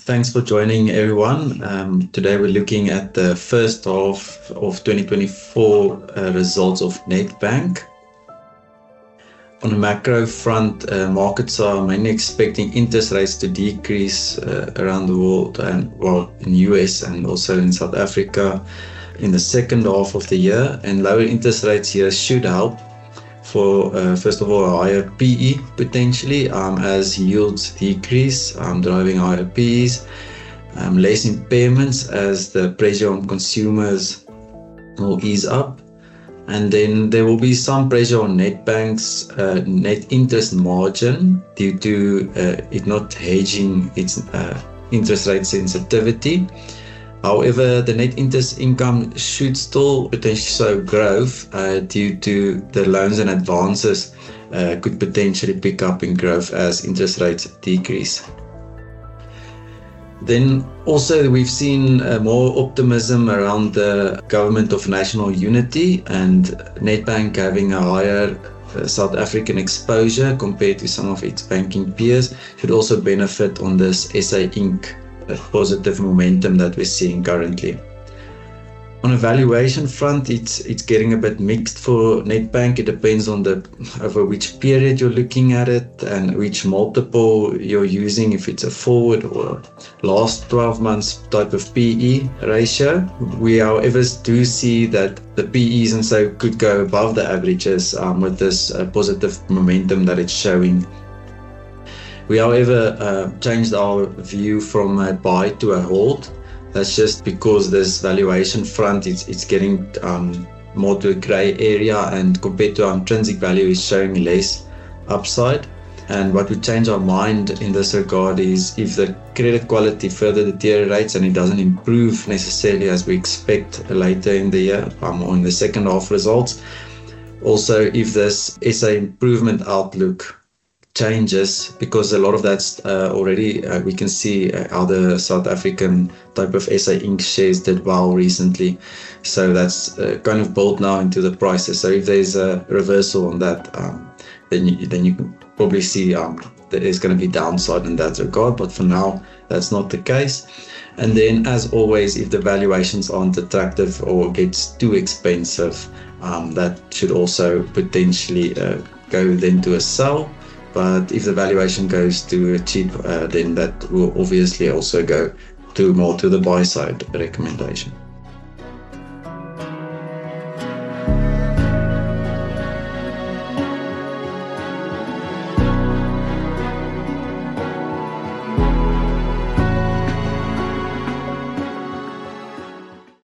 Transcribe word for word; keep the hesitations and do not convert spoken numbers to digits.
Thanks for joining, everyone. Um, today we're looking at the first half of twenty twenty-four uh, results of Nedbank. On the macro front, uh, markets are mainly expecting interest rates to decrease uh, around the world, and well, in the U S and also in South Africa in the second half of the year. And lower interest rates here should help for, uh, first of all, a higher P E potentially, um, as yields decrease, um, driving higher P Es, um, less impairments as the pressure on consumers will ease up. And then there will be some pressure on Nedbank's uh, net interest margin due to uh, it not hedging its uh, interest rate sensitivity. However, the net interest income should still potentially show growth uh, due to the loans and advances uh, could potentially pick up in growth as interest rates decrease. Then also we've seen uh, more optimism around the Government of National Unity, and Nedbank having a higher uh, South African exposure compared to some of its banking peers should also benefit on this S A Inc positive momentum that we're seeing currently. On a valuation front, it's it's getting a bit mixed for Nedbank. It depends on the over which period you're looking at it and which multiple you're using, if it's a forward or last twelve months type of P E ratio. We however do see that the P Es and so could go above the averages um, with this uh, positive momentum that it's showing. We, however, uh, changed our view from a buy to a hold. That's just because this valuation front, it's, it's getting um, more to a grey area, and compared to our intrinsic value is showing less upside. And what we change our mind in this regard is if the credit quality further deteriorates and it doesn't improve necessarily as we expect later in the year um, or in the second half results. Also, if this S A improvement outlook changes, because a lot of that's uh, already uh, we can see uh, how the South African type of S A Inc shares did well recently, so that's uh, kind of built now into the prices. So if there's a reversal on that, um, then you, then you can probably see um, that there's going to be downside in that regard, but for now that's not the case. And then, as always, if the valuations aren't attractive or gets too expensive, um, that should also potentially uh, go then to a sell. But if the valuation goes to cheap, uh, then that will obviously also go to more to the buy side recommendation.